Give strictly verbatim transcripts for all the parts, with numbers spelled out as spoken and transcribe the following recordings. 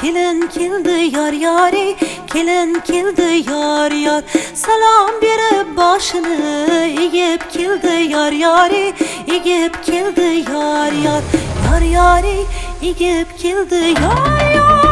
kelin keldi yar yari, kelin keldi yar yar. Salam berip başını egip keldi yar yari, egip keldi yar yar. Yar yari, egip keldi yar yar.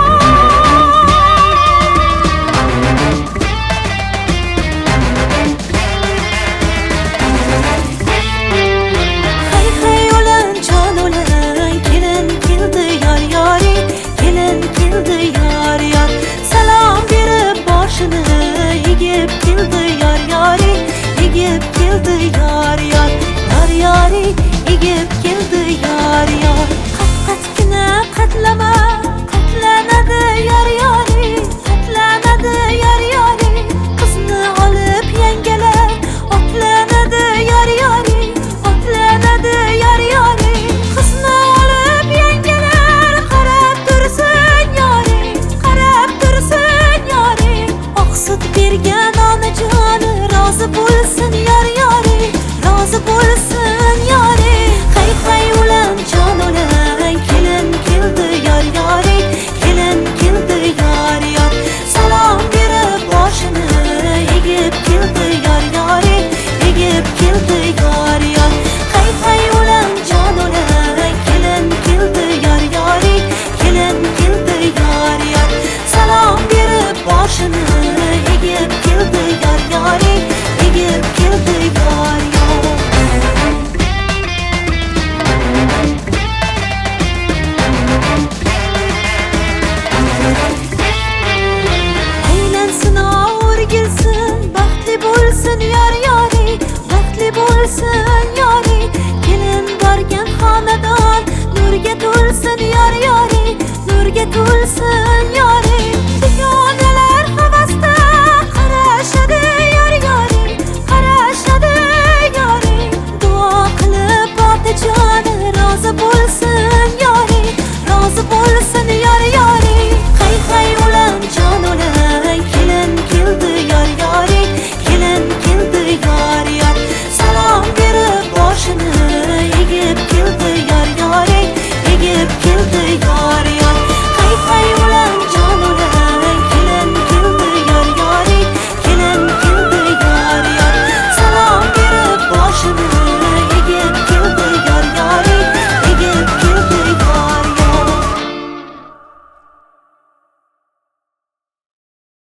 Nurga to'lsin yar yari, nurga to'lsin